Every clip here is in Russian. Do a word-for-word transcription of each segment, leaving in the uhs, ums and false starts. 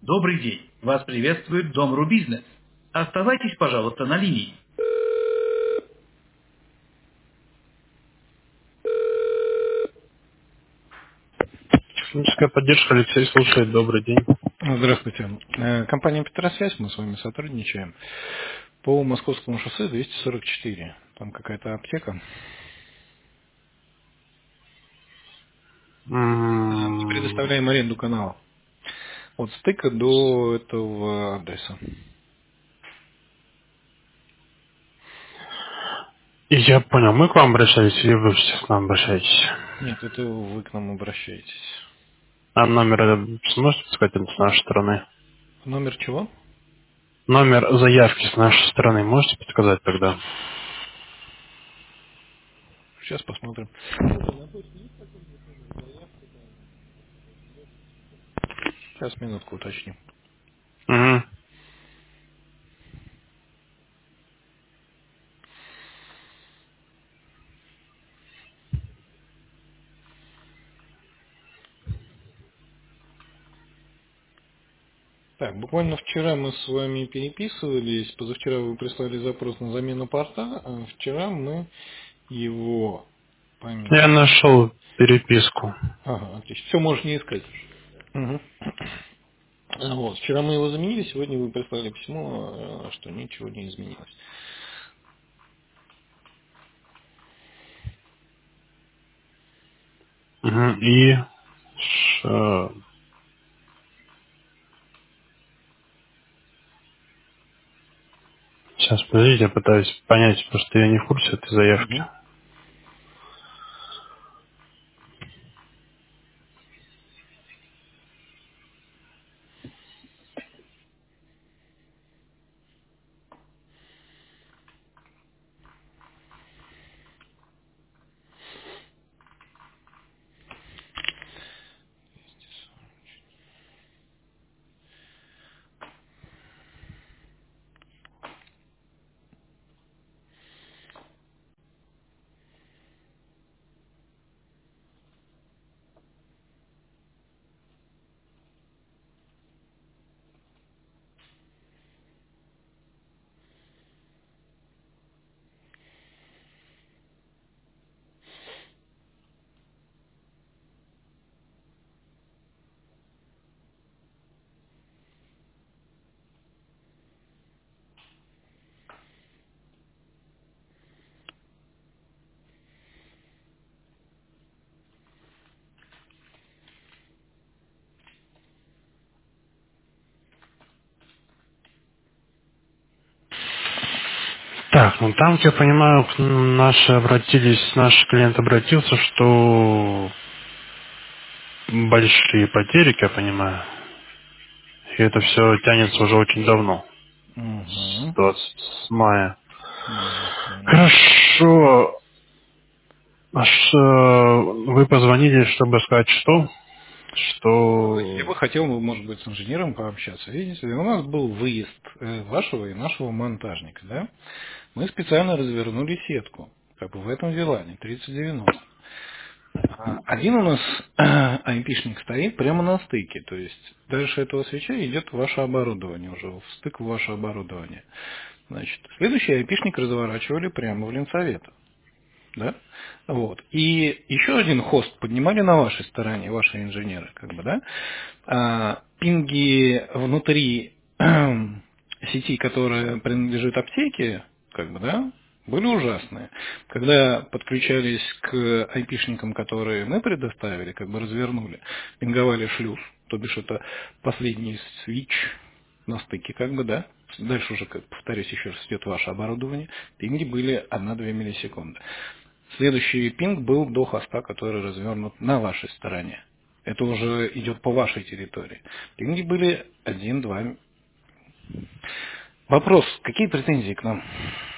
Добрый день. Вас приветствует Дом.ру Бизнес. Оставайтесь, пожалуйста, на линии. Техническая поддержка, Алексей слушает. Добрый день. Здравствуйте. Э, Компания «Петросвязь», мы с вами сотрудничаем. По Московскому шоссе двести сорок четыре. Там какая-то аптека. Э, Мы М, предоставляем аренду канала. От стыка до этого адреса. Я понял, мы к вам обращались, или вы сейчас к нам обращаетесь? Нет, это вы к нам обращаетесь. А номер э, сможете сказать с нашей стороны? Номер чего? Номер заявки с нашей стороны можете подсказать тогда? Сейчас посмотрим. Сейчас, минутку уточним. Угу. Так, буквально вчера мы с вами переписывались. Позавчера вы прислали запрос на замену порта, а вчера мы его Я поменяли. нашел переписку. Ага, отлично. Все, можешь не искать. Мгм. А, Вот. Вчера мы его заменили, сегодня вы прислали письмо, э, что ничего не изменилось. Угу. И ш- сейчас, подождите, я пытаюсь понять, потому что я не в курсе этой заявки. Мгм. Так, ну там, как я понимаю, к- наши обратились, наш клиент обратился, что большие потери, как я понимаю. И это все тянется уже очень давно. С Мгм. двадцатого мая. Мгм. Хорошо. А ш- Вы позвонили, чтобы сказать что? Я Что... бы хотел, ну, может быть, с инженером пообщаться. Видите, у нас был выезд э, вашего и нашего монтажника, да? Мы специально развернули сетку, как бы в этом Вилане, тридцать девяносто. А, Один у нас айпишник стоит прямо на стыке, то есть дальше этого свеча идет ваше оборудование, уже в стык в ваше оборудование. Значит, следующий айпишник разворачивали прямо в Ленсовет. Да? Вот. И еще один хост поднимали на вашей стороне, ваши инженеры, как бы, да? А, пинги внутри сети, которая принадлежит аптеке, как бы, да, были ужасные. Когда подключались к айпишникам, которые мы предоставили, как бы развернули, пинговали шлюз, то бишь это последний свич на стыке, как бы, да. Дальше уже, как повторюсь, еще раз идет ваше оборудование. Пинги были одна-две миллисекунды. Следующий пинг был до хоста, который развернут на вашей стороне. Это уже идет по вашей территории. Пинги были один-два. Вопрос, какие претензии к нам?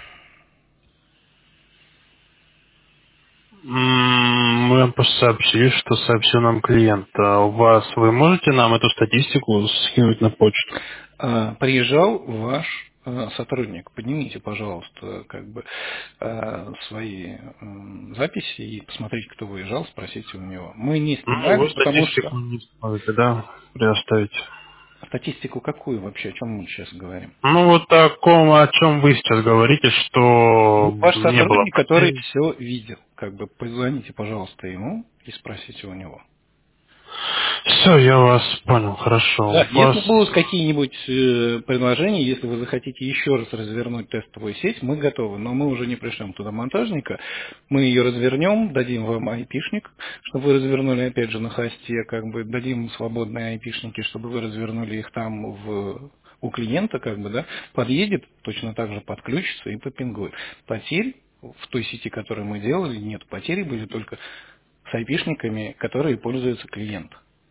М, Мы вам просто сообщили, что сообщил нам клиент. А у вас, вы можете нам эту статистику скинуть на почту? А, Приезжал ваш а, сотрудник. Поднимите, пожалуйста, как бы а, свои м, записи и посмотрите, кто выезжал, спросите у него. Мы не Ну, снимали, вы потому что статистику не сможете, да, предоставить. Статистику какую вообще? О чем мы сейчас говорим? Ну, вот о, ком, о чем вы сейчас говорите, что Ну, ваш не было сотрудник, который потерь. все видел. Как бы позвоните, пожалуйста, ему и спросите у него. Все, я вас понял, хорошо. Да, У если вас... будут какие-нибудь э, предложения, если вы захотите еще раз развернуть тестовую сеть, мы готовы, но мы уже не пришлем туда монтажника, мы ее развернем, дадим вам айпишник, чтобы вы развернули опять же на хосте, как бы дадим свободные айпишники, чтобы вы развернули их там в, у клиента, как бы, да, подъедет, точно так же подключится и попингует. Потерь в той сети, которую мы делали, нет, потери были только с айпишниками, которые пользуется клиент.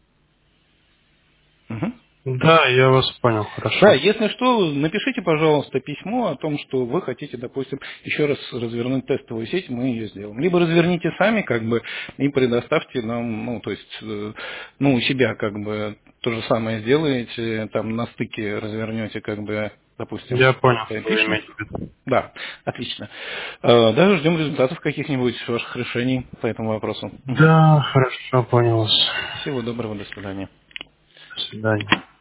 Мгм. Да, я вас понял, Да, хорошо. если что, напишите, пожалуйста, письмо о том, что вы хотите, допустим, еще раз развернуть тестовую сеть, мы ее сделаем. Либо разверните сами, как бы, и предоставьте нам, ну, то есть, э, ну, у себя, как бы, то же самое сделаете, там, на стыке развернете, как бы, допустим, Я понял, что вы айпишник. имеете в виду. Да, отлично. Э, Даже ждем результатов каких-нибудь ваших решений по этому вопросу. Мгм. Да, хорошо, понял вас. Всего доброго, до свидания. До свидания.